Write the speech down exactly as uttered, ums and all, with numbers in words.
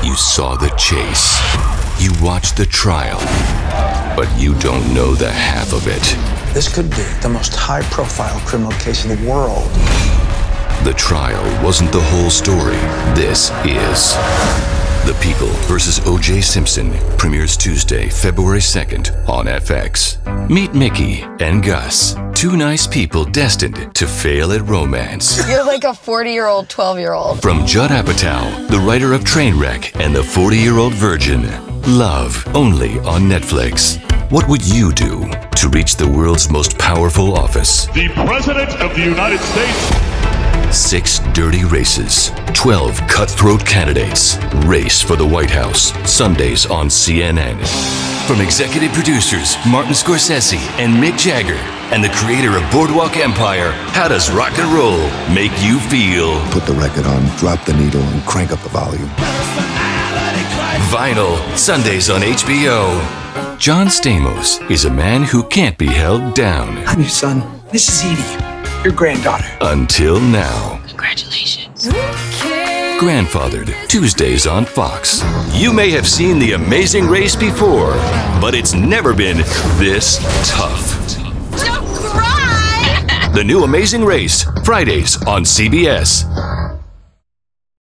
You saw the chase. You watched the trial. But you don't know the half of it. This could be the most high-profile criminal case in the world. The trial wasn't the whole story. This is. The People versus O J Simpson premieres Tuesday, February second on F X. Meet Mickey and Gus, two nice people destined to fail at romance. You're like a forty-year-old, twelve-year-old. From Judd Apatow, the writer of Trainwreck and The forty-Year-Old Virgin. Love, only on Netflix. What would you do to reach the world's most powerful office? The President of the United States. Six dirty races, twelve cutthroat candidates. Race for the White House, Sundays on C N N. From executive producers Martin Scorsese and Mick Jagger, and the creator of Boardwalk Empire, how does rock and roll make you feel? Put the record on, drop the needle, and crank up the volume. Vinyl, Sundays on H B O. John Stamos is a man who can't be held down. I'm your son. This is Edie, your granddaughter. Until now. Congratulations. Grandfathered, Tuesdays on Fox. You may have seen The Amazing Race before, but it's never been this tough. Don't cry! The new Amazing Race, Fridays on C B S.